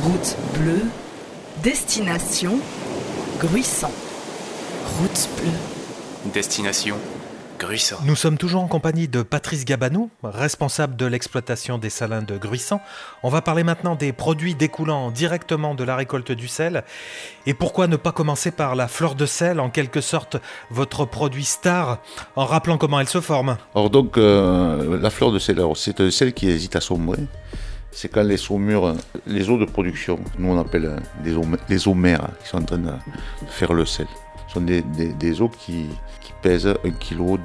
Route bleue, destination Gruissant. Route bleue. Destination Gruissant. Nous sommes toujours en compagnie de Patrice Gabanou, responsable de l'exploitation des salins de Gruissant. On va parler maintenant des produits découlant directement de la récolte du sel. Et pourquoi ne pas commencer par la fleur de sel, en quelque sorte votre produit star, en rappelant comment elle se forme. Alors donc, la fleur de sel, c'est un sel qui hésite à sombrer. C'est quand les saumures, les eaux de production, nous on appelle les eaux mères, qui sont en train de faire le sel. Ce sont des eaux qui pèsent 1 kg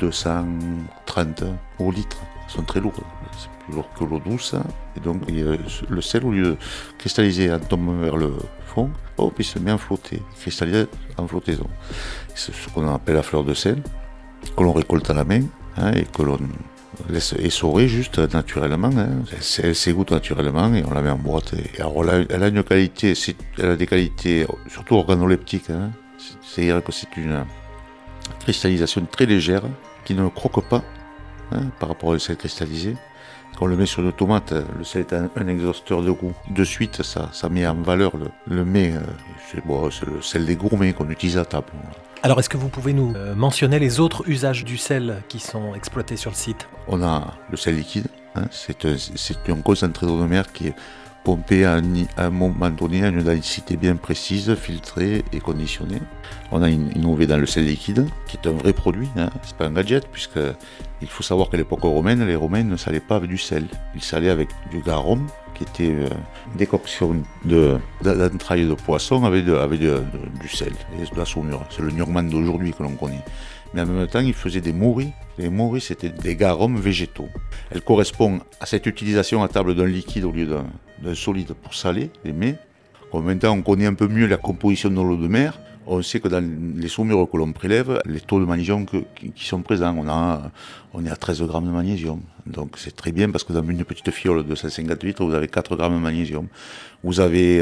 230 au litre. Elles sont très lourdes. C'est plus lourd que l'eau douce. Et donc le sel, au lieu de cristalliser en tombant vers le fond, il se met en flotter, cristallisé en flottaison. C'est ce qu'on appelle la fleur de sel, que l'on récolte à la main et que l'on laisse essorer juste naturellement. Elle s'égoutte naturellement et on la met en boîte. Et alors elle a une qualité, elle a des qualités surtout organoleptiques. C'est-à-dire que c'est une cristallisation très légère qui ne croque pas par rapport au sel cristallisé. Quand on le met sur une tomate, le sel est un exhausteur de goût. De suite, ça met en valeur le mets. C'est le sel des gourmets qu'on utilise à table. Alors, est-ce que vous pouvez nous mentionner les autres usages du sel qui sont exploités sur le site ? On a le sel liquide. C'est un concentré d'eau de mer qui est pompé à un moment donné à une densité bien précise, filtrée et conditionnée. On a innové dans le sel liquide, qui est un vrai produit. C'est pas un gadget, puisque il faut savoir qu'à l'époque romaine, les Romains ne salaient pas avec du sel. Ils salaient avec du garum, qui était une décoction d'entrailles de poisson avec du sel et de la saumure. C'est le Normand d'aujourd'hui que l'on connaît. Mais en même temps, ils faisaient des moris. Les moris, c'était des garums végétaux. Elle correspond à cette utilisation à table d'un liquide au lieu d'un solide pour saler les mets. Comme maintenant, on connaît un peu mieux la composition de l'eau de mer. On sait que dans les saumures que l'on prélève, les taux de magnésium qui sont présents, on est à 13 grammes de magnésium. Donc c'est très bien parce que dans une petite fiole de 150 litres, vous avez 4 grammes de magnésium. Vous avez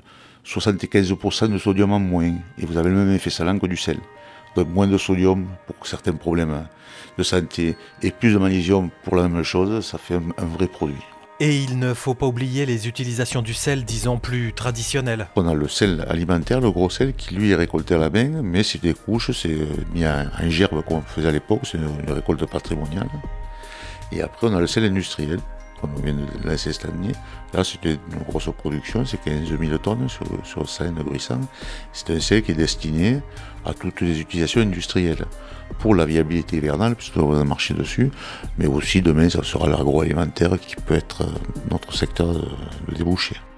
75% de sodium en moins et vous avez le même effet salant que du sel. Donc moins de sodium pour certains problèmes de santé et plus de magnésium pour la même chose, ça fait un vrai produit. Et il ne faut pas oublier les utilisations du sel, disons, plus traditionnelles. On a le sel alimentaire, le gros sel, qui lui est récolté à la main, mais c'est des couches, c'est mis en gerbe comme on faisait à l'époque, c'est une récolte patrimoniale. Et après, on a le sel industriel, qu'on vient de lancer cette année. Là, c'était une grosse production, c'est 15 000 tonnes sur le salin de Gruissant. C'est un sel qui est destiné à toutes les utilisations industrielles, pour la viabilité hivernale, puisque on va marcher dessus, mais aussi demain, ça sera l'agroalimentaire qui peut être notre secteur de débouché.